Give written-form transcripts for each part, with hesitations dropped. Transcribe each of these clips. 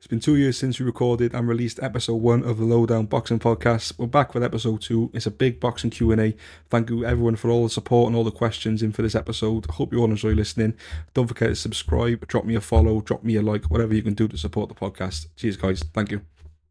It's been 2 years since we recorded and released episode 1 of the Lowdown Boxing Podcast. We're back with episode 2. It's a big boxing Q&A. Thank you everyone for all the support and all the questions in for this episode. Hope you all enjoy listening. Don't forget to subscribe, drop me a follow, drop me a like, whatever you can do to support the podcast. Cheers guys, thank you.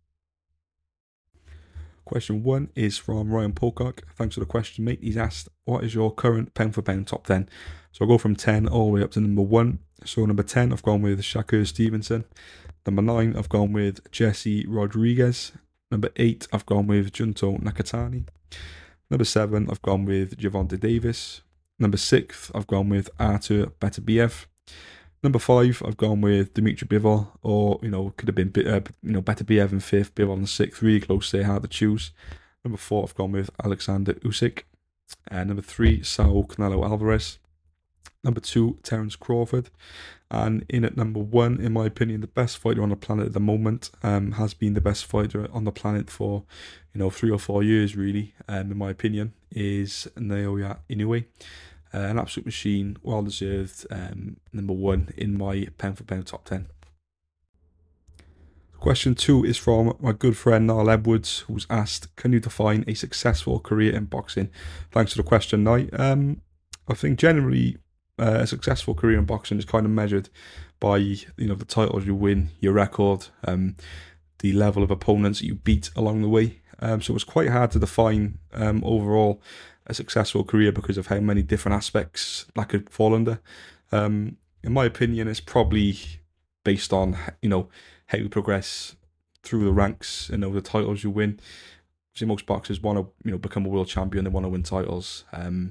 Question 1 is from Ryan Pocock. Thanks for the question, mate. He's asked, what is your current pound for pound top 10? So I'll go from 10 all the way up to number 1. So number 10, I've gone with Shakur Stevenson. Number 9, I've gone with Jesse Rodriguez. Number 8, I've gone with Junto Nakatani. Number 7, I've gone with Gervonta Davis. Number 6, I've gone with Artur Beterbiev. Number 5, I've gone with Dimitri Bivol, or, could have been, Beterbiev in 5th, Bivol in 6th, really close there, hard to choose. Number 4, I've gone with Alexander Usyk. Number 3, Saul Canelo Alvarez. Number 2, Terence Crawford. And in at number 1, in my opinion, the best fighter on the planet at the moment, has been the best fighter on the planet for, 3 or 4 years, really, in my opinion, is Naoya Inoue. An absolute machine, well deserved, number 1 in my pound for pound top 10. Question 2 is from my good friend Niall Edwards, who's asked, can you define a successful career in boxing? Thanks for the question, Niall. I think generally a successful career in boxing is kind of measured by, the titles you win, your record, the level of opponents that you beat along the way. So it's quite hard to define overall a successful career because of how many different aspects that could fall under. In my opinion, it's probably based on, how you progress through the ranks and the titles you win. See, most boxers want to, become a world champion. They want to win titles.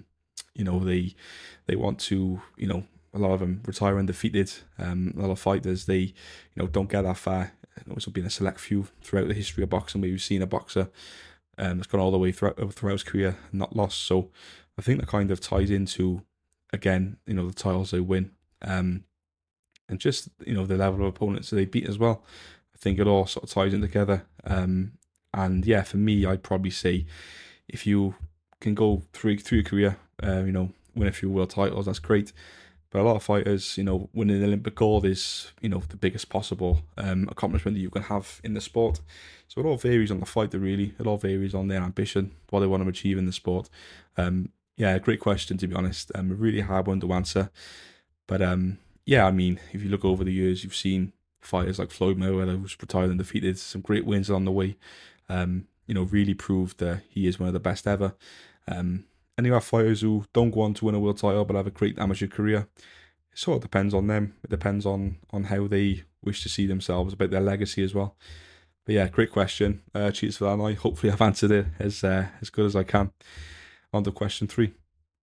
They want to, a lot of them retire undefeated. A lot of fighters, they, don't get that far. There's been a select few throughout the history of boxing where you've seen a boxer that's gone all the way throughout his career and not lost. So I think that kind of ties into, again, the titles they win. And just, the level of opponents that they beat as well. I think it all sort of ties in together. And yeah, for me, I'd probably say if you can go through your career, win a few world titles, that's great. But a lot of fighters, winning the Olympic gold is, the biggest possible accomplishment that you can have in the sport. So it all varies on the fighter, really. It all varies on their ambition, what they want to achieve in the sport. Yeah, great question, to be honest. A really hard one to answer. But yeah, I mean, if you look over the years, you've seen fighters like Floyd Mayweather, who's retired undefeated, some great wins along the way. Really proved that he is one of the best ever. And you have fighters who don't go on to win a world title but have a great amateur career. It sort of depends on them. It depends on how they wish to see themselves, about their legacy as well. But yeah, great question. Cheers for that, Niall. Hopefully I've answered it as good as I can. On to question 3.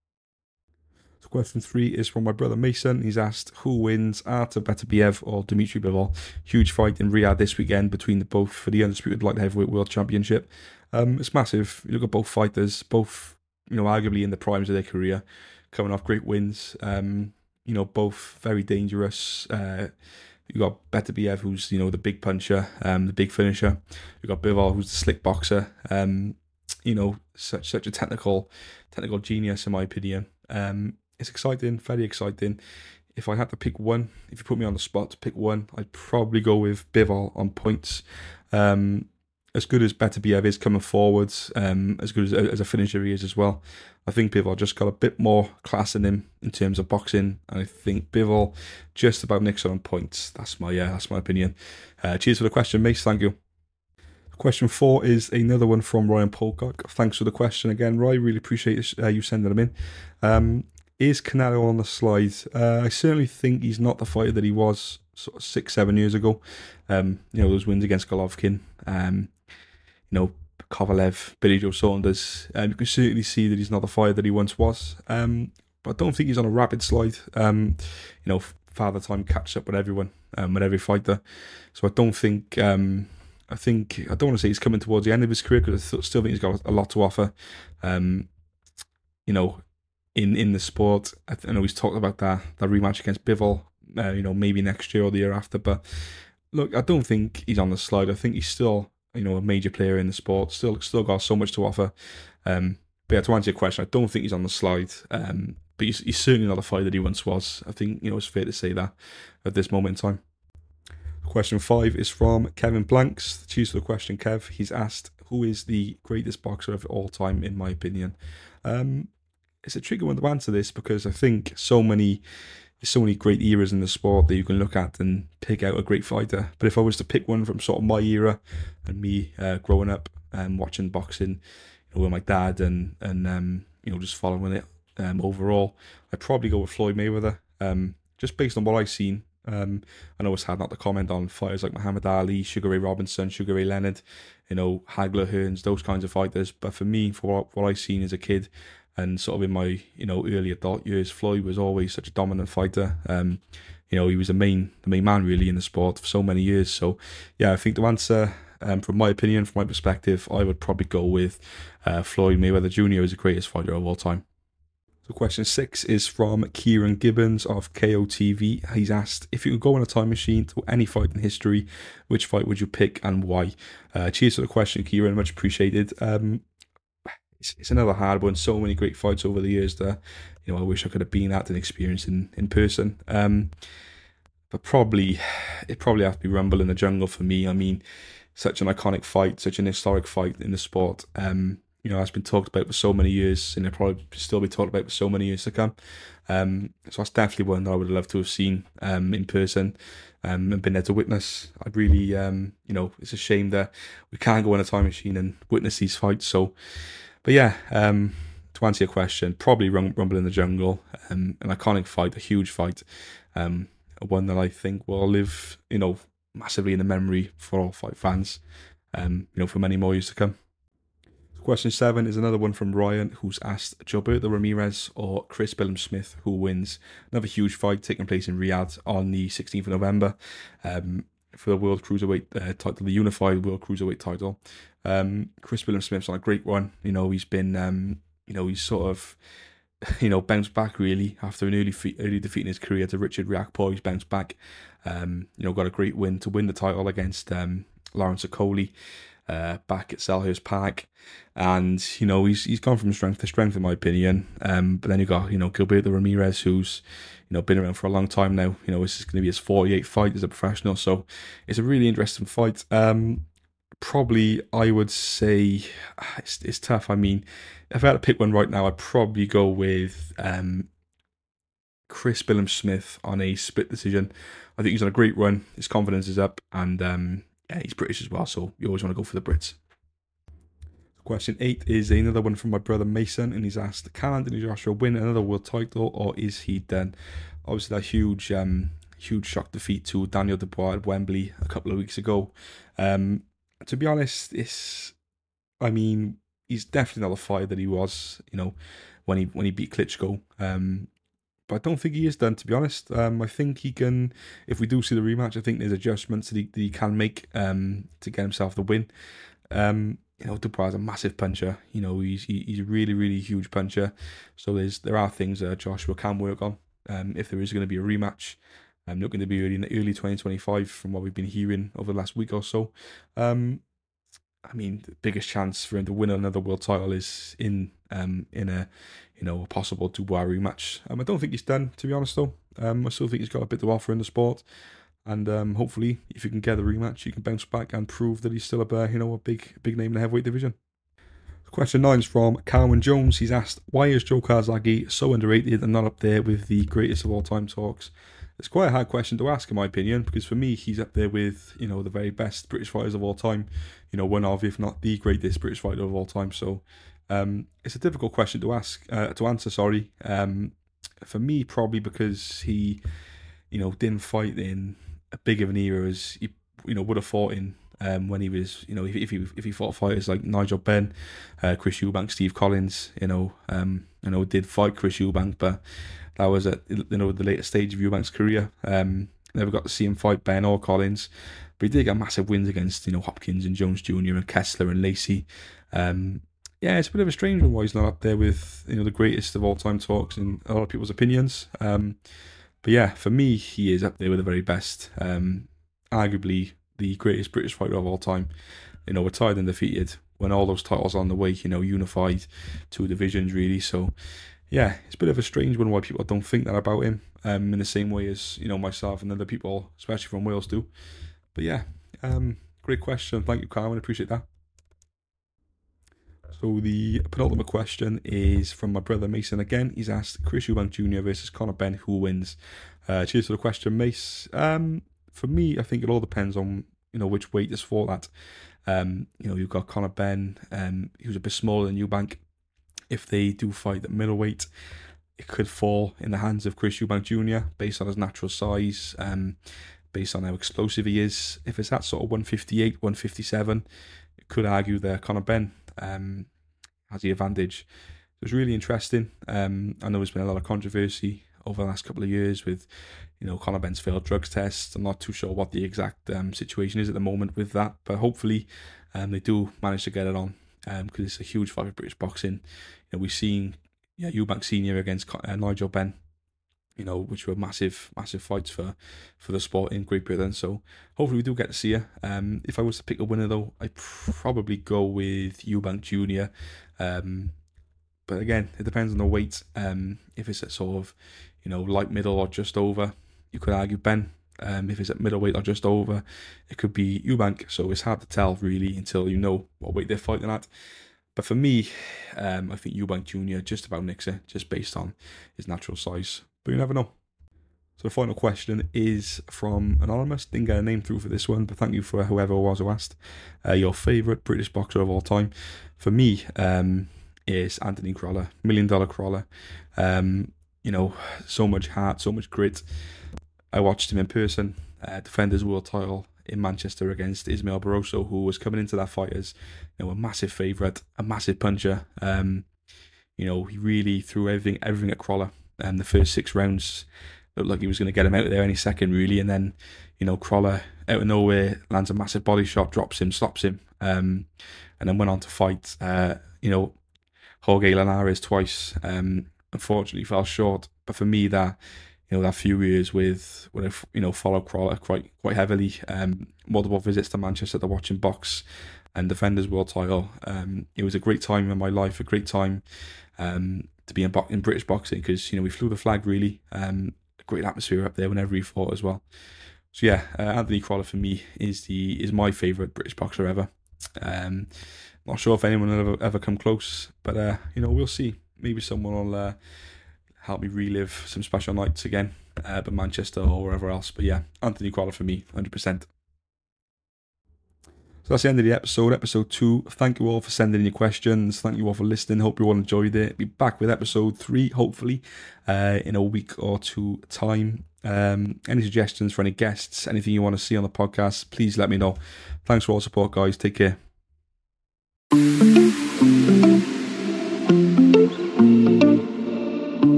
So question 3 is from my brother Mason. He's asked, who wins, Artur Beterbiev or Dimitri Bivol? Huge fight in Riyadh this weekend between the both for the undisputed light heavyweight world championship. It's massive. You look at both fighters, both arguably in the primes of their career, coming off great wins. Both very dangerous. You got Beterbiev, who's the big puncher, the big finisher. You got Bivol, who's the slick boxer. Such a technical genius in my opinion. It's exciting, very exciting. If I had to pick one, if you put me on the spot to pick one, I'd probably go with Bivol on points. As good as Beterbiev is coming forwards, as good as a finisher he is as well. I think Bivol just got a bit more class in him in terms of boxing, and I think Bivol just about nicks on points. That's my opinion. Cheers for the question, Mace. Thank you. Question 4 is another one from Ryan Pocock. Thanks for the question again, Roy. Really appreciate you sending them in. Is Canelo on the slide? I certainly think he's not the fighter that he was sort of 6-7 years ago. Those wins against Golovkin, Kovalev, Billy Joe Saunders. You can certainly see that he's not the fighter that he once was. But I don't think he's on a rapid slide. Father Time catches up with everyone, with every fighter. So I don't think. I don't want to say he's coming towards the end of his career because I still think he's got a lot to offer. In the sport, I know he's talked about that rematch against Bivol. Maybe next year or the year after. But look, I don't think he's on the slide. I think he's still, a major player in the sport. Still got so much to offer. But yeah, to answer your question, I don't think he's on the slide. But he's certainly not the fighter that he once was. I think it's fair to say that at this moment in time. Question 5 is from Kevin Blanks. Cheers for the question, Kev. He's asked, who is the greatest boxer of all time, in my opinion? It's a tricky one to answer this because I think there's so many great eras in the sport that you can look at and pick out a great fighter. But if I was to pick one from sort of my era and me growing up and watching boxing, with my dad and just following it overall, I'd probably go with Floyd Mayweather. Just based on what I've seen. I know it's hard not to comment on fighters like Muhammad Ali, Sugar Ray Robinson, Sugar Ray Leonard, Hagler Hearns, those kinds of fighters. But for me, for what I've seen as a kid and sort of in my early adult years, Floyd was always such a dominant fighter. He was the main man really in the sport for so many years. So yeah, I think the answer, from my opinion, from my perspective, I would probably go with Floyd Mayweather Jr. as the greatest fighter of all time. So question 6 is from Kieran Gibbons of KOTV. He's asked, if you could go on a time machine to any fight in history, which fight would you pick and why? Cheers for the question, Kieran. Much appreciated. It's another hard one. So many great fights over the years that I wish I could have been at and experienced in person. But it probably has to be Rumble in the Jungle for me. I mean, such an iconic fight, such an historic fight in the sport. It's been talked about for so many years, and it'll probably still be talked about for so many years to come. So that's definitely one that I would love to have seen in person and been there to witness. I'd really, it's a shame that we can't go in a time machine and witness these fights. So, but yeah, to answer your question, probably Rumble in the Jungle, an iconic fight, a huge fight, one that I think will live, massively in the memory for all fight fans, for many more years to come. Question 7 is another one from Ryan, who's asked Gilberto Ramirez or Chris Billam-Smith, who wins. Another huge fight taking place in Riyadh on the 16th of November for the World Cruiserweight title, the Unified World Cruiserweight title. Chris Billam-Smith's on a great one. He's been, he's sort of, bounced back really after an early defeat in his career to Richard Riakporhe. He's bounced back, got a great win to win the title against Lawrence Okolie. Back at Selhurst Park, and he's gone from strength to strength in my opinion. But then you got Gilberto Ramirez, who's been around for a long time now. This is going to be his 48th fight as a professional, so it's a really interesting fight. Probably I would say it's tough. I mean, if I had to pick one right now, I'd probably go with Chris Billam-Smith on a split decision. I think he's on a great run. His confidence is up, and yeah, he's British as well, so you always want to go for the Brits. Question 8 is another one from my brother Mason, and he's asked, can Anthony Joshua win another world title, or is he done? Obviously, that huge shock defeat to Daniel Dubois at Wembley a couple of weeks ago. To be honest, he's definitely not the fighter that he was, when he beat Klitschko. But I don't think he is done, to be honest. I think he can, if we do see the rematch, I think there's adjustments that he can make to get himself the win. Dubois is a massive puncher. He's a really, really huge puncher. So there are things that Joshua can work on. If there is going to be a rematch, not going to be early 2025 from what we've been hearing over the last week or so. The biggest chance for him to win another world title is in a possible Dubois rematch. I don't think he's done, to be honest, though. I still think he's got a bit to offer in the sport, and hopefully, if he can get the rematch, he can bounce back and prove that he's still a big name in the heavyweight division. Question 9 is from Carwin Jones. He's asked, why is Joe Calzaghe so underrated and not up there with the greatest of all time talks? It's quite a hard question to ask, in my opinion, because for me, he's up there with, the very best British fighters of all time. One of, if not the greatest British fighter of all time. So, it's a difficult question to answer. For me, probably because he, didn't fight in a big of an era as he, would have fought in. When he was, if he fought fighters like Nigel Benn, Chris Eubank, Steve Collins, did fight Chris Eubank, but that was at the later stage of Eubank's career. Never got to see him fight Benn or Collins, but he did get massive wins against Hopkins and Jones Jr. and Kessler and Lacey. It's a bit of a strange one why he's not up there with the greatest of all time talks in a lot of people's opinions. But yeah, for me, he is up there with the very best. Arguably the greatest British fighter of all time. Retired and defeated when all those titles are on the way. Unified 2 divisions really. So yeah, it's a bit of a strange one why people don't think that about him. In the same way as myself and other people, especially from Wales, do. But yeah, great question. Thank you, Carmen. Appreciate that. So the penultimate question is from my brother Mason again. He's asked Chris Eubank Jr. versus Conor Benn, who wins? Cheers for the question, Mace. For me, I think it all depends on which weight is fought at. You've got Conor Benn, who's a bit smaller than Eubank. If they do fight at middleweight, it could fall in the hands of Chris Eubank Jr. based on his natural size, based on how explosive he is. If it's at sort of 158, 157, it could argue that Conor Benn has the advantage. It was really interesting. I know there's been a lot of controversy over the last couple of years with, Conor Benn's failed drugs tests. I'm not too sure what the exact situation is at the moment with that, but hopefully they do manage to get it on because it's a huge fight for British boxing. We've seen Eubank Senior against Nigel Benn, which were massive fights for the sport in Great Britain. So hopefully we do get to see her. If I was to pick a winner though, I'd probably go with Eubank Jr. But again, it depends on the weight. If it's at sort of, light middle or just over, you could argue Benn. If it's at middleweight or just over, it could be Eubank. So it's hard to tell really until you know what weight they're fighting at. But for me, I think Eubank Jr. just about nicks it, just based on his natural size. But you never know. So the final question is from Anonymous. Didn't get a name through for this one, but thank you for whoever it was who asked. Your favourite British boxer of all time? For me, is Anthony Crolla, $1 Million Crolla. So much heart, so much grit. I watched him in person, defend his world title in Manchester against Ismael Barroso, who was coming into that fight as a massive favourite, a massive puncher. He really threw everything at Crolla. The first 6 rounds looked like he was going to get him out of there any second, really. And then, Crolla, out of nowhere, lands a massive body shot, drops him, stops him, and then went on to fight, Jorge Linares twice. Unfortunately, fell short. But for me, that few years when I followed Crolla quite heavily, multiple visits to Manchester to watch him box and defend his world title. It was a great time in my life, a great time to be in British boxing because we flew the flag really. A great atmosphere up there whenever he fought as well. So yeah, Anthony Crolla for me is my favourite British boxer ever. Not sure if anyone will ever come close, but we'll see. Maybe someone will help me relive some special nights again, but Manchester or wherever else. But yeah, Anthony Crolla for me, 100%. So that's the end of the episode 2. Thank you all for sending in your questions. Thank you all for listening. Hope you all enjoyed it. Be back with episode 3, hopefully, in a week or 2 time. Any suggestions for any guests, anything you want to see on the podcast, please let me know. Thanks for all the support, guys. Take care.